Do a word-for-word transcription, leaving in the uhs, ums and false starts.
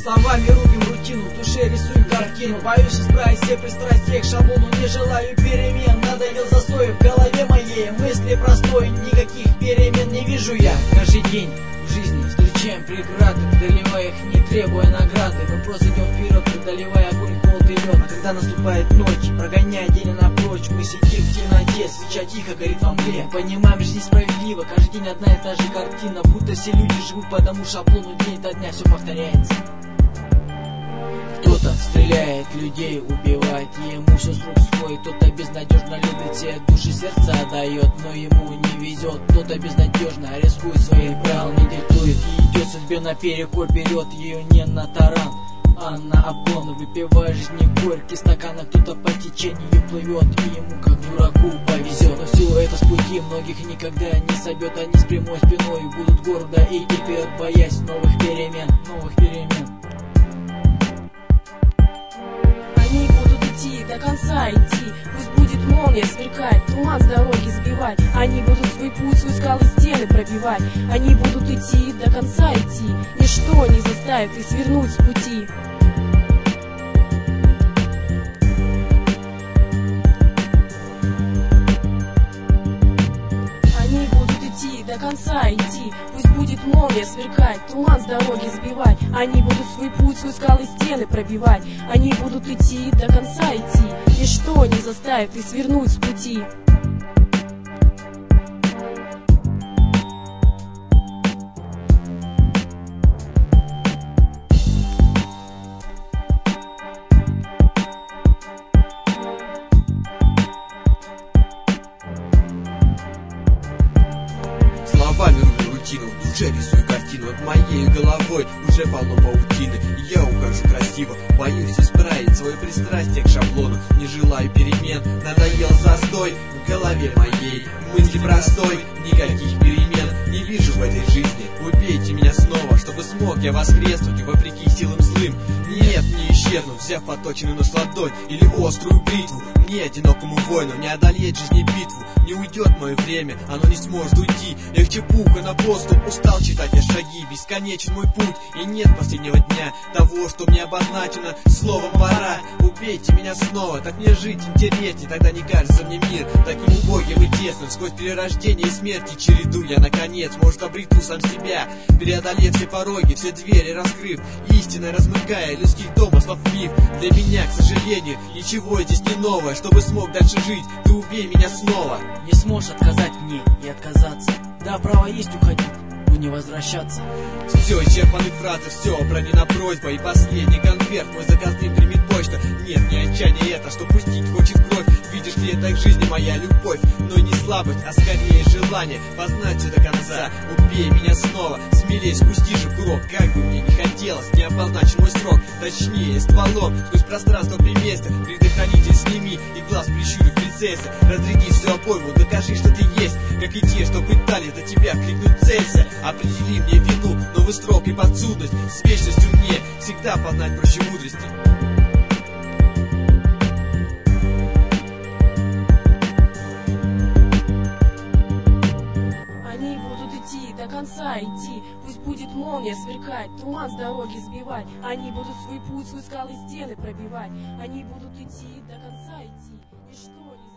Словами рубим рутину, в душе рисую картину. Боюсь исправить все пристрастия к шаблону, не желаю перемен. Надоел застой в голове моей, мысли простой, никаких перемен не вижу я. Каждый день в жизни встречаем преграды, преодолевая их, не требуя награды. Мы просто идем вперед, преодолевая огонь, холод и лед. А когда наступает ночь, прогоняя день напрочь, мы сидим в темноте, свеча тихо горит во мгле. Понимаем, жизнь несправедлива, каждый день одна и та же картина, будто все люди живут по тому шаблону, день до дня все повторяется. Кто-то стреляет, людей убивает, ему все с рук сходит. Кто-то безнадежно любит, все души сердца отдает, но ему не везет. Кто-то безнадежно рискует, своих правил не диктует и идет судьбе наперекор, берет ее не на таран, а на обгон. Выпивая жизни горький стакан, а кто-то по течению плывет, и ему как дураку повезет. Но все это с пути многих никогда не собьет, они с прямой спиной будут гордо и вперед, боясь новых перемен, новых перемен. Они будут идти, до конца идти, пусть будет молния сверкать, туман с дороги сбивать. Они будут свой путь, свой скалы, стены пробивать. Они будут идти, до конца идти, ничто не заставит их свернуть с пути. Они будут идти, до конца идти, пусть будет молния сверкать, туман с дороги сбивать. Они будут свой путь, свой скалы, стены пробивать. Они будут идти, до конца идти, ничто не заставит их свернуть с пути. Словами рублю рутину, в душе рисую картину. Над моей головой уже полно паутины. Я ухожу красиво, боюсь исправить свое пристрастие к шаблону, не желаю перемен. Надоел застой в голове моей, мысли простой, никаких перемен не вижу в этой жизни. Убейте меня снова, чтобы смог я воскреснуть вопреки силам злым. Нет, не исчезну, взяв поточенную нож ладонь или острую бритву. Мне, одинокому воину, не одолеть жизни битву. Не уйдет мое время, оно не сможет уйти. Легче пуха на поступ, устал читать я шаги. Бесконечен мой путь, и нет последнего дня того, что мне обозначено словом пора. Убейте меня снова, так мне жить интереснее. Тогда не кажется мне мир таким убогим и тесным. Сквозь перерождение и смерти череду я наконец, может, обрету сам себя, преодолев все пороги, все двери раскрыв, истинно размыкая людских домыслов миф. Для меня, к сожалению, ничего здесь не новое. Чтобы смог дальше жить, ты убей меня снова. Не сможешь отказать мне и отказаться. Да, право есть уходить, но не возвращаться. Все, исчерпаны фразы, все, бронена просьба. И последний конверт, мой заказный примет почта. Нет, не отчаяние это, что пустить хочет кровь. Видишь ли, это к жизни моя любовь, но не слабость, а скорее желание познать все до конца. Убей меня снова, смелее спусти же курок. Как бы мне не хотелось, не обозначен мой срок. Точнее, стволом, сквозь пространство приместя. Предохранитель сними и глаз прищурив принцессе. Разряди всю обойму, докажи, что ты есть, как и те, что пытались до тебя крикнуть целься. Определи мне вину, новый срок и подсудность. С вечностью мне всегда познать проще мудрости. До конца идти, пусть будет молния сверкать, туман с дороги сбивать. Они будут свой путь, свой скалы, стены пробивать. Они будут идти, до конца идти, ничто не